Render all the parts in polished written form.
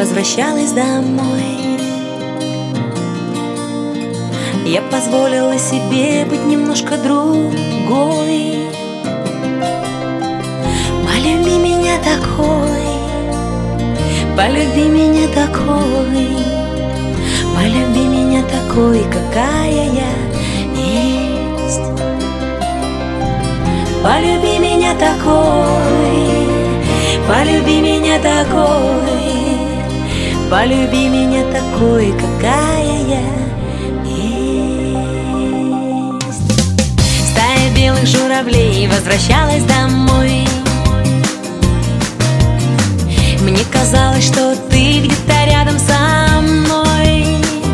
возвращалась домой, я позволила себе быть немножко другой. Полюби меня такой, полюби меня такой, полюби меня такой, какая я есть. Полюби меня такой, полюби меня такой, полюби меня такой, какая я есть. Стая белых журавлей возвращалась домой. Мне казалось, что ты где-то рядом со мной.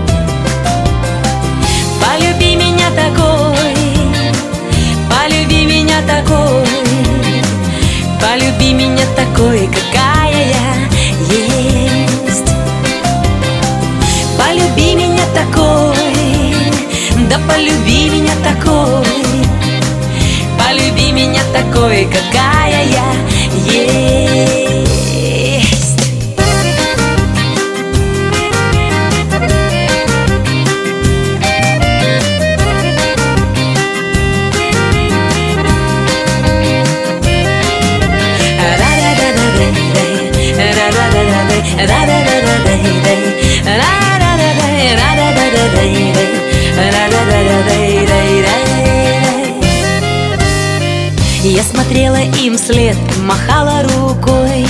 Полюби меня такой, полюби меня такой, полюби меня такой, какая я есть. Полюби меня такой, да полюби меня такой, полюби меня такой, какая я есть. Я смотрела им вслед, махала рукой,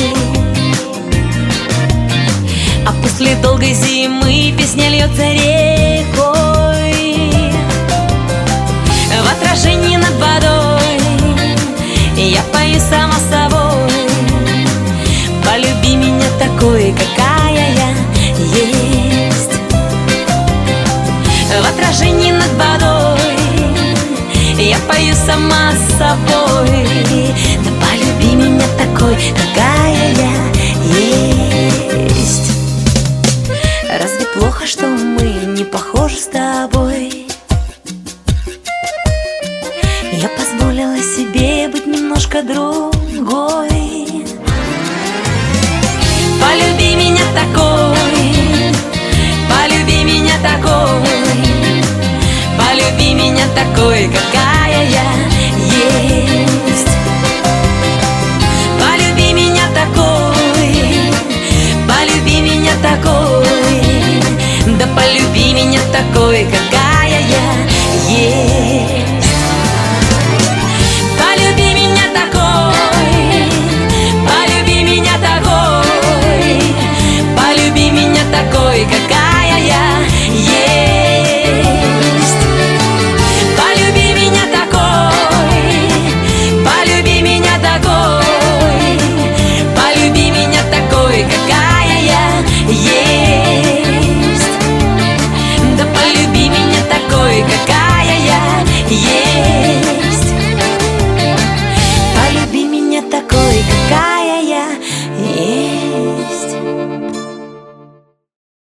а после долгой зимы песня льется рекой. В отражении над водой я пою сама собой. Полюби меня такой, какая я есть. В отражении над водой я пою сама собой. Да полюби меня такой, какая я есть. Разве плохо, что мы не похожи с тобой?